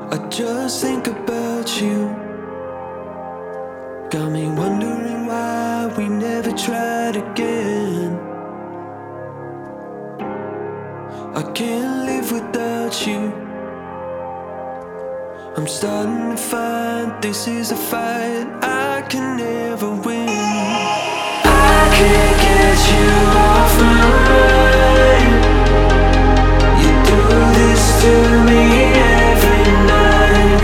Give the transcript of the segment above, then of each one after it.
I just think about you. Got me wondering why we never tried again. I can't live without you. I'm starting to find this is a fight I can never win. I can't get you off my mind. You do this to me every night.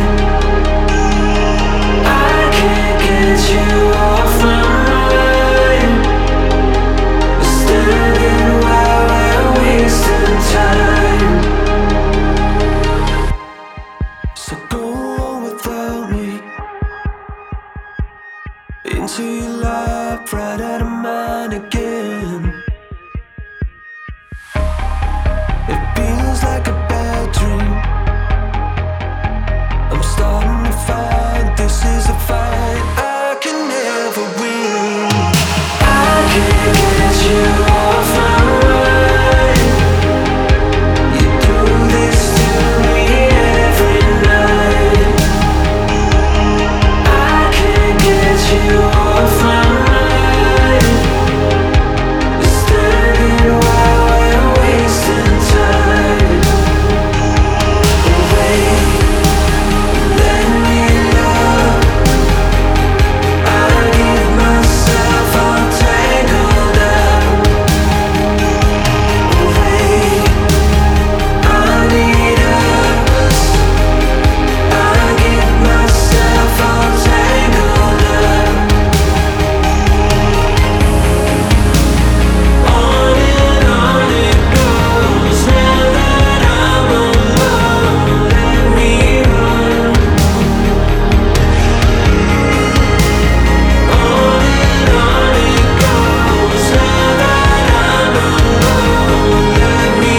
I can't get you off my mind. Standing while we're wasting time. So go on without me into your life, right out of mine again. It feels like a bad dream. I'm starting to find this is a fight I can never win. I can't get you off my mind. You do this to me every night. I can't get you off my mind. Standing while we're wasting time. Wait, let me love. I get myself all tangled up. Wait, I need us. I get myself all tangled up. On it goes. Now that I'm alone, let me run. On it goes. Now that I'm alone, let me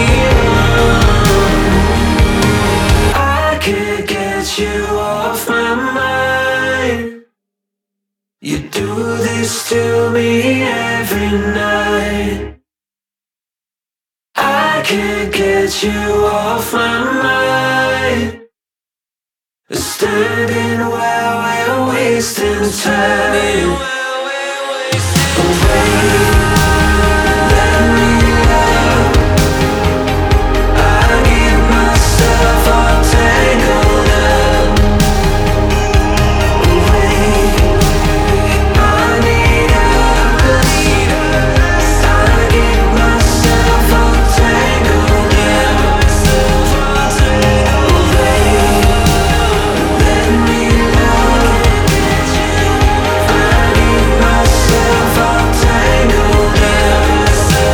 run. I can't get you off my mind. You do this to me every night. I can't get you off my mind. Standing while we're wasting time. Wait, let me love. I get myself all tangled up. Wait, I need us. I get myself all tangled up. Wait, let me love. I get myself all tangled up.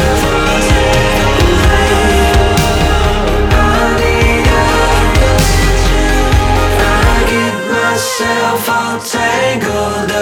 I need us. I get myself all tangled